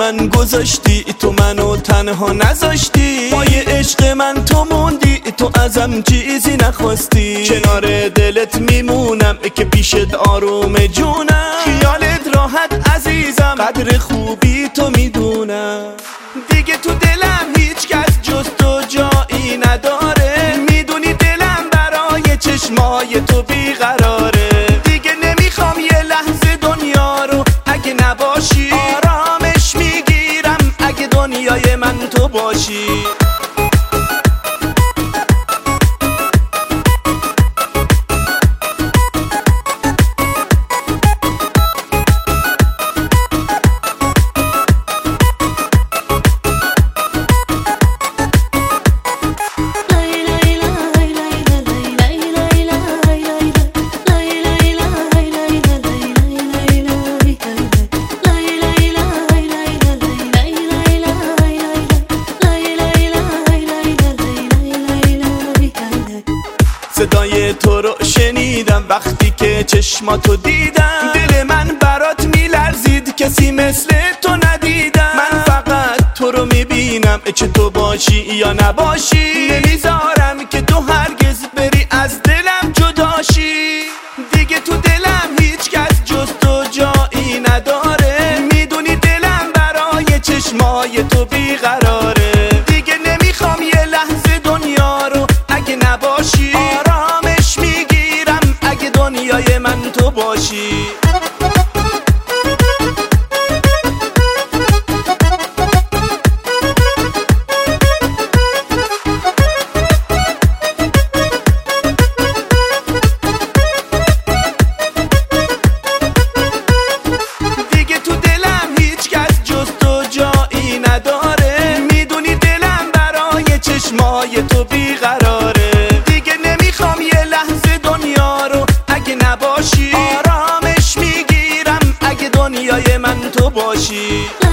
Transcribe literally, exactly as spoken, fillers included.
من گذاشتی، تو منو تنها نذاشتی، با یه عشق من تو موندی، تو ازم چیزی نخواستی. کنار دلت میمونم که پیشت آروم جونم، خیالت راحت عزیزم، قدر خوبی تو میدونم. دیگه تو دلم هیچ کس جز تو جایی نداره، میدونی دلم برای چشمای تو بیقراره. دیگه نمیخوام یه لحظه دنیا رو اگه نباشی، آرامش میگیرم اگه دنیای من تو باشی. صدای تو رو شنیدم وقتی که چشماتو دیدم، دل من برات میلرزید، کسی مثل تو ندیدم. من فقط تو رو میبینم، چه تو باشی یا نباشی، نمیذارم که تو هرگز بری از دلم جداشی. دیگه تو دلم هیچ کس جز تو جایی نداره، میدونی دلم برای چشمای تو بیقراره. دیگه نمیخوام یه لحظه دنیا رو اگه نباشی، آرامش میگیرم اگه دنیای من تو باشی. دیگه تو دلم هیچ کس جز تو جایی نداره، میدونی دلم برای چشمای تو بیقراره. دیگه نمیخوام یه لحظه دنیا رو اگه نباشی، آرامش میگیرم اگه دنیای من تو باشی.